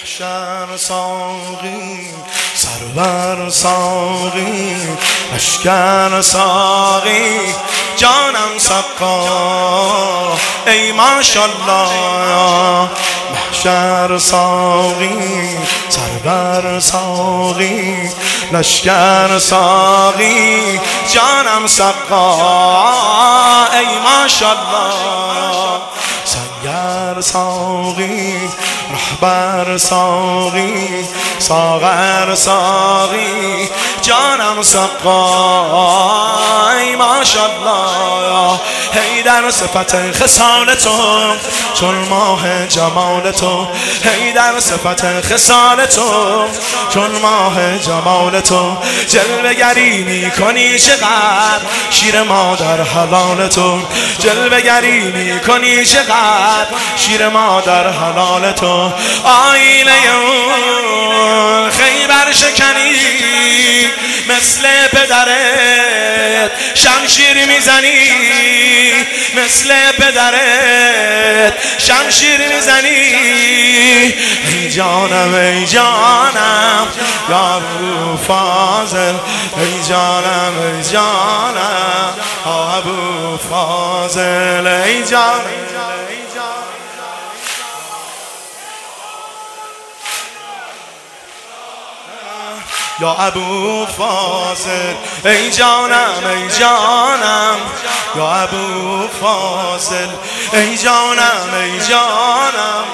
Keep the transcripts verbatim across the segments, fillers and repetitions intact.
محشر ساقی سرور ساقی لشکر ساقی جانم سقا ای ماشاءالله محشر ساقی سرور ساقی لشکر ساقی جانم سقا ای ماشاءالله سنگر ساقی رهبر ساقی ساغر ساقی جانم سقا ای ماشاءالله هی در صفت خصال تو چون ماه جمال تو هی در صفت خصال تو چون ماه جمال تو جلوه گری می کنی چقدر شیر مادر حلال تو جلوه گری می کنی چقدر شیر مادر حلال تو آینه اون خیبر شکنی مثل پدرت شمشیر میزنی مثل پدرت شمشیر میزنی ای جانم ای جانم یا ابو فاضل ای جانم ای جانم ابو فاضل ای جانم یا ابو فاضل ای جانم ای جانم یا ابو فاضل ای جانم ای جانم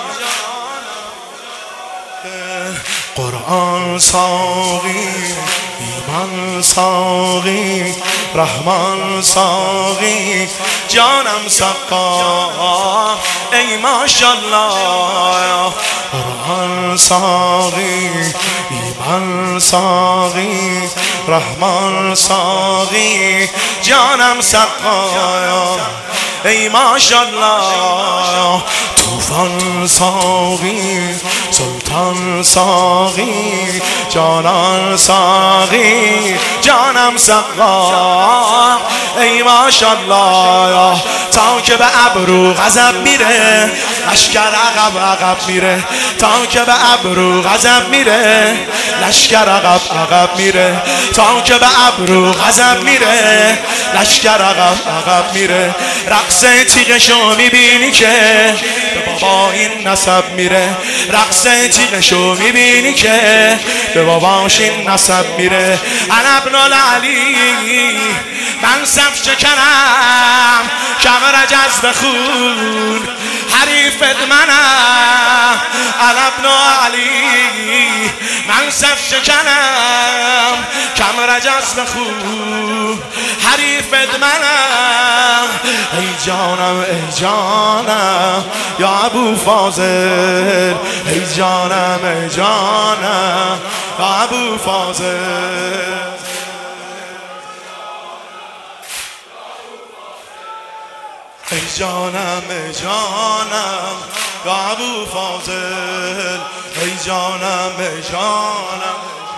قرآن ساقی ایمان ساقی رحمان ساقی جانم سقا ای ماشاءالله قرآن ساقی ایمان ساقی رحمان ساقی جانم سقا ای ماشاءالله طوفان ساقی سلطان ساقی جانان ساقی جانم سقا ای ماشاءالله تا که به ابرو غضب میره لشکر عقب عقب میره تا که به ابرو غضب میره لشکر عقب عقب میره تا که به ابرو غضب میره لشکر عقب عقب میره رقص تیغشو میبینی که به بابا این نسب میره رقص تیغشو میبینی که به باباش این نسب میره انا ابن العلی من صف شکنم کمر جذب خون حریفت منم انا ابن علی من صف شکنم کمر جذب خون حریفت منم ای جانم ای جانم یا ابو فاضل ای جانم ای جانم یا ابو فاضل ای جانم ای جانم یا ابو فاضل ای جانم ای جانم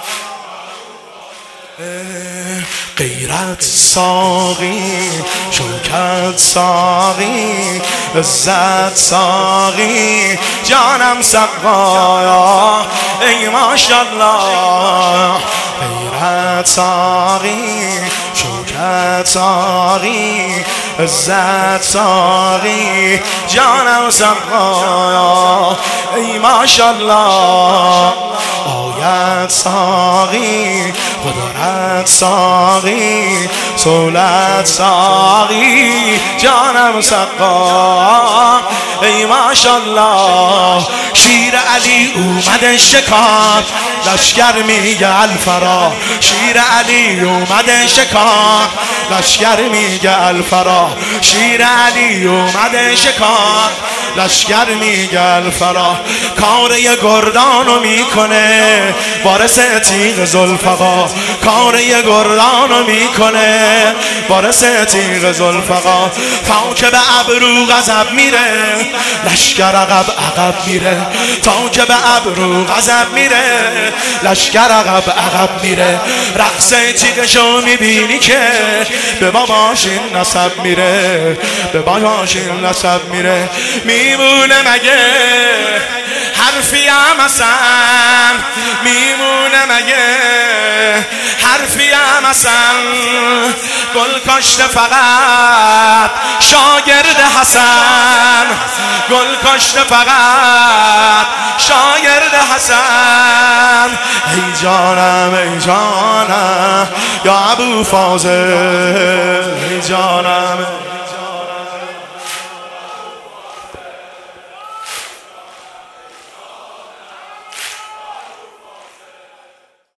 غیرت ساقی شوکت ساقی عزت ساقی جانم سقا ای ماشاءالله غیرت ساقی شوکت ساقی عزت ساقی جانم سقا ای ماشاءالله آیت ساقی قدرت ساقی سولت ساقی جانم سقا ای ماشاءالله شیر علی اومده شکار لشکر میگه الفرا شیر علی اومده شکار لشکر میگه الفرا شیر علی اومده شکار لشکر میگه الفرا کاره گردانو میکنه وارث تیغ ذوالفقار کاره گردانو میکنه وارث تیغ ذوالفقار تا که به ابرو غضب میره لشکر عقب عقب میره تا که به ابرو غضب میره لشکر عقب عقب میره رقص تیغشو میبینی که به باباش این نسب میره به باباش این نسب میره میمونه مگه حرفی هم اصلا میمونه مگه حرفی هم اصلا گل کاشته فقط شاگرد حسن گل کاشته فقط شاگرد حسن ای جانم ای جانم یا ابو فاضل ای جانم